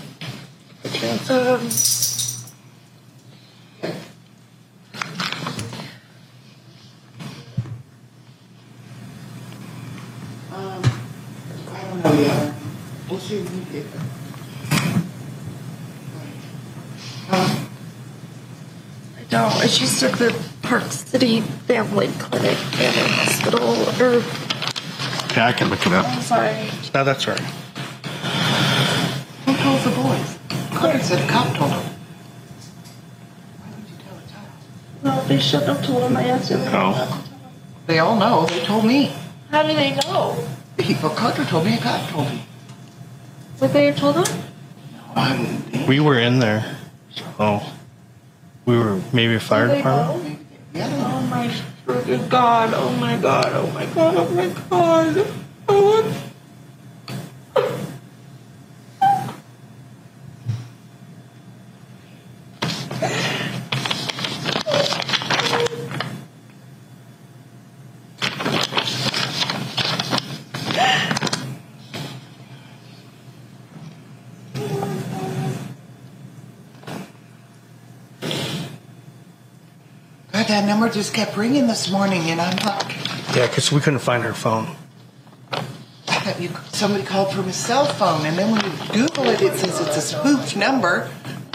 I don't know yet. We'll see if we get there. I don't. She's at the Park City Family Clinic and Hospital. Or Yeah, I can look it up. I'm sorry. No, that's right. Who told the boys? Claire said a cop told him. Why would you tell a child? No, they shouldn't have told him. I asked him. Oh. They all know. They told me. How do they know? Well, Carter told me, a cop told me. What they told him? We were in there. Oh. We were maybe a fire Did they department? know? Oh my freaking God. Oh my God. Oh my God. Oh my God. Oh, God, that number just kept ringing this morning, and I'm like, Yeah, because we couldn't find her phone. I thought somebody called from his cell phone, and then when you Google it, it says it's a spoofed number.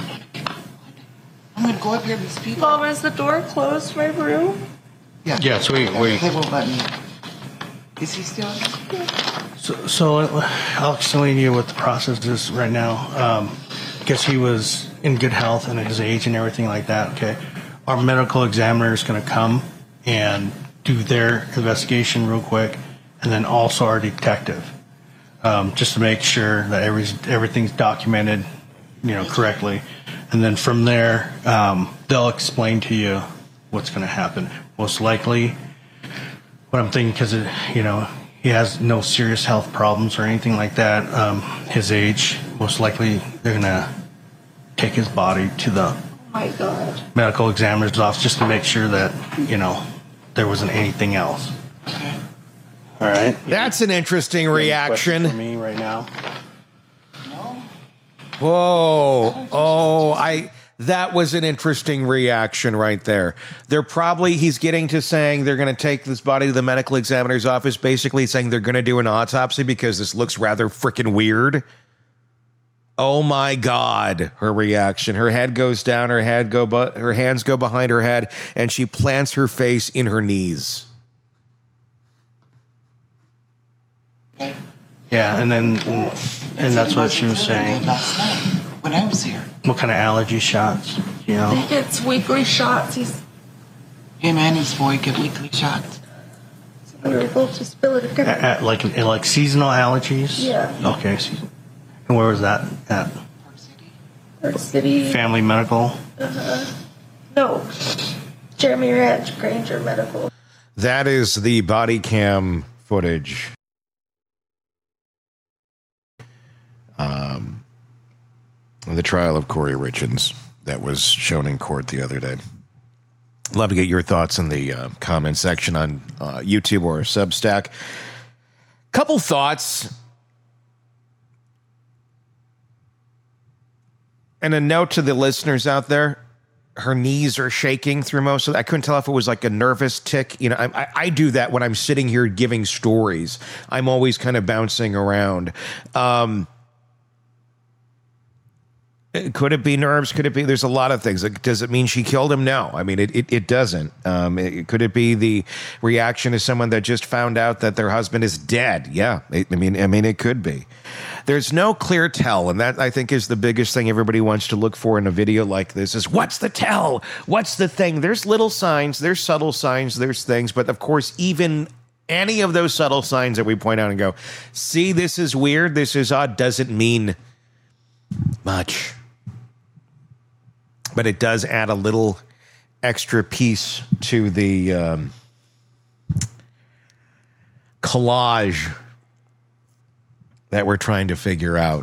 I'm gonna go up here to these people. Mom, is the door closed to my room? Yeah. Yes, we. They won't let me. Is he still? So I'll explain to you what the process is right now. Because he was in good health and at his age and everything like that. Okay, our medical examiner is going to come and do their investigation real quick, and then also our detective, just to make sure that everything's documented, correctly. And then from there, they'll explain to you what's going to happen. Most likely, what I'm thinking, because he has no serious health problems or anything like that. His age, most likely, they're going to take his body to the My God. medical examiner's office just to make sure that there wasn't anything else. All right. That's an interesting reaction. For me right now. Whoa. Oh, That was an interesting reaction right there. He's getting to saying they're going to take this body to the medical examiner's office, basically saying they're going to do an autopsy because this looks rather freaking weird. Oh my God, her reaction. Her head goes down, her hands go behind her head, and she plants her face in her knees. Yeah, and that's what she was saying. Last night when I was here. What kind of allergy shots? You know? He gets weekly shots. Him and his boy get weekly shots. We're both just spill it again. Like seasonal allergies? Yeah. Okay. And where was that at? Park City. Family Medical? No. Jeremy Ranch, Granger Medical. That is the body cam footage. The trial of Corey Richins that was shown in court the other day. Love to get your thoughts in the comment section on YouTube or Substack. Couple thoughts. And a note to the listeners out there. Her knees are shaking through most of it. I couldn't tell if it was like a nervous tick. You know, I do that when I'm sitting here giving stories. I'm always kind of bouncing around. Could it be nerves? Could it be? There's a lot of things. Does it mean she killed him? No. I mean, it doesn't. Could it be the reaction of someone that just found out that their husband is dead? Yeah. I mean, it could be. There's no clear tell, and that I think is the biggest thing everybody wants to look for in a video like this is what's the tell? What's the thing? There's little signs, there's subtle signs, there's things, but of course, even any of those subtle signs that we point out and go, see, this is weird, this is odd, doesn't mean much. But it does add a little extra piece to the collage that we're trying to figure out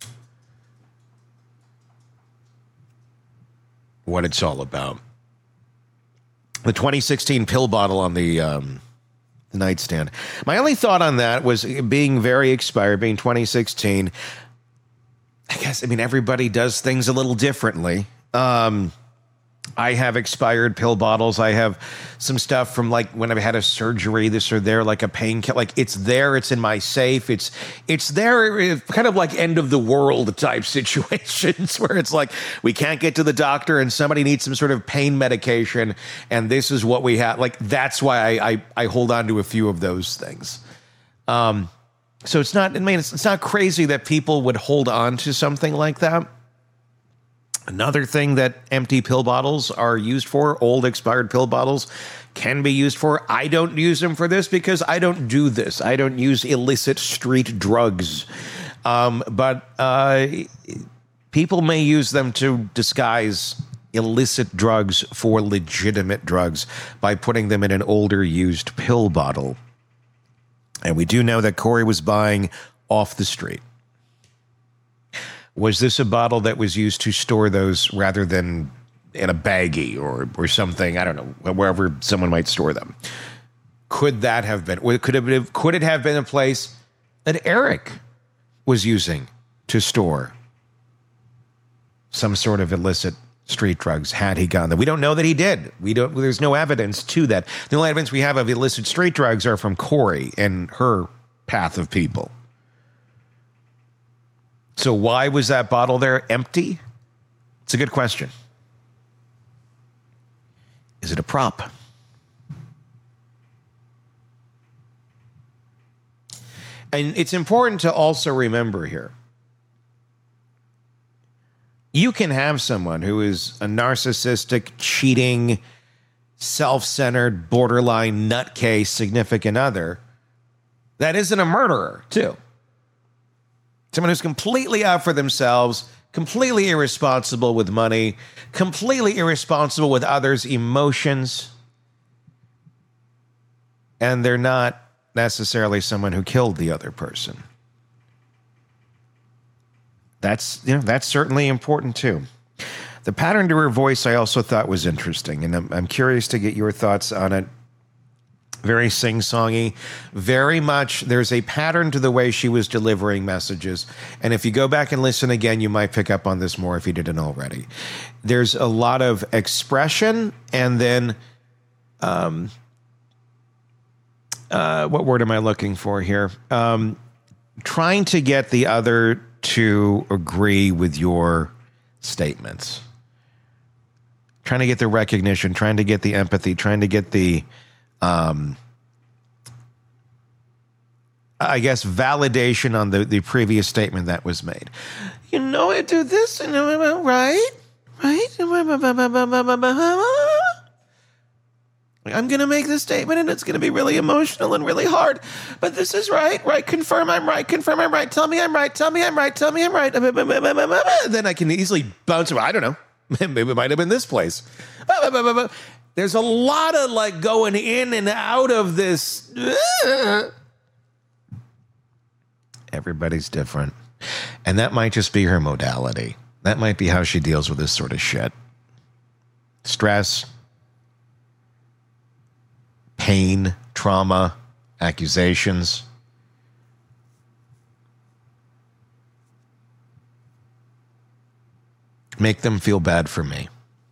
what it's all about. The 2016 pill bottle on the nightstand. My only thought on that was being very expired, being 2016. I guess, I mean, everybody does things a little differently. I have expired pill bottles. I have some stuff from like when I've had a surgery, this or there, like a painkiller. Like it's there. It's in my safe. It's there. Kind of like end of the world type situations where it's like we can't get to the doctor and somebody needs some sort of pain medication, and this is what we have. Like that's why I hold on to a few of those things. So it's not. I mean, it's not crazy that people would hold on to something like that. Another thing that empty pill bottles are used for, old expired pill bottles, can be used for. I don't use them for this because I don't do this. I don't use illicit street drugs. But people may use them to disguise illicit drugs for legitimate drugs by putting them in an older used pill bottle. And we do know that Corey was buying off the street. Was this a bottle that was used to store those rather than in a baggie or something? I don't know, wherever someone might store them. Could that have been? Could it have been a place that Eric was using to store some sort of illicit street drugs? Had he gone there? We don't know that he did. There's no evidence to that. The only evidence we have of illicit street drugs are from Corey and her path of people. So why was that bottle there empty? It's a good question. Is it a prop? And it's important to also remember here, you can have someone who is a narcissistic, cheating, self-centered, borderline nutcase significant other that isn't a murderer, too. Someone who's completely out for themselves, completely irresponsible with money, completely irresponsible with others' emotions. And they're not necessarily someone who killed the other person. That's certainly important too. The pattern to her voice I also thought was interesting, and I'm curious to get your thoughts on it. very sing-songy, very much, there's a pattern to the way she was delivering messages. And if you go back and listen again, you might pick up on this more if you didn't already. There's a lot of expression, and then, what word am I looking for here? Trying to get the other to agree with your statements. Trying to get the recognition, trying to get the empathy, trying to get the, I guess, validation on the previous statement that was made. You know, I do this, and right? I'm going to make this statement, and it's going to be really emotional and really hard. But this is right. Right. Confirm I'm right. Confirm I'm right. Tell me I'm right. Tell me I'm right. Tell me I'm right. Then I can easily bounce. I don't know. Maybe it might have been this place. There's a lot of like going in and out of this. Everybody's different. And that might just be her modality. That might be how she deals with this sort of shit. Stress, pain, trauma, accusations. Make them feel bad for me.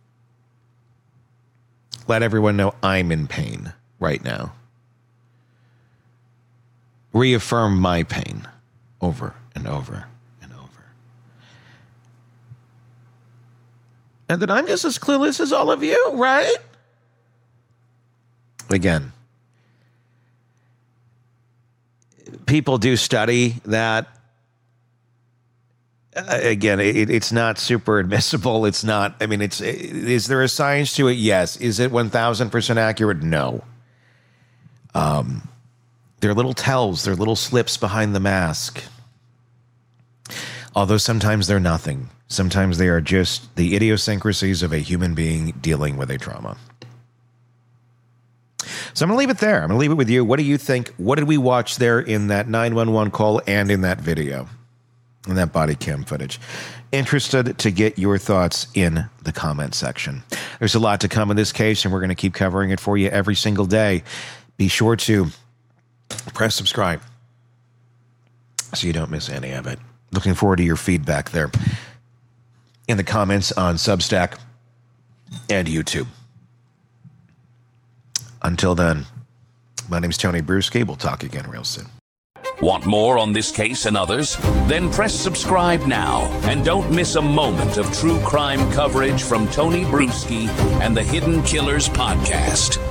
Let everyone know I'm in pain right now. Reaffirm my pain over and over and over. And that I'm just as clueless as all of you, right? Again, people do study that. Again, it's not super admissible. It's not, I mean, is there a science to it? Yes. Is it 1000% accurate? No. They're little tells, they're little slips behind the mask. Although sometimes they're nothing. Sometimes they are just the idiosyncrasies of a human being dealing with a trauma. So I'm going to leave it there. I'm going to leave it with you. What do you think? What did we watch there in that 911 call and in that video? And that body cam footage. Interested to get your thoughts in the comment section. There's a lot to come in this case, and we're going to keep covering it for you every single day. Be sure to press subscribe so you don't miss any of it. Looking forward to your feedback there in the comments on Substack and YouTube. Until then, my name's Tony Bruschi. We'll talk again real soon. Want more on this case and others? Then press subscribe now and don't miss a moment of true crime coverage from Tony Bruschi and the Hidden Killers podcast.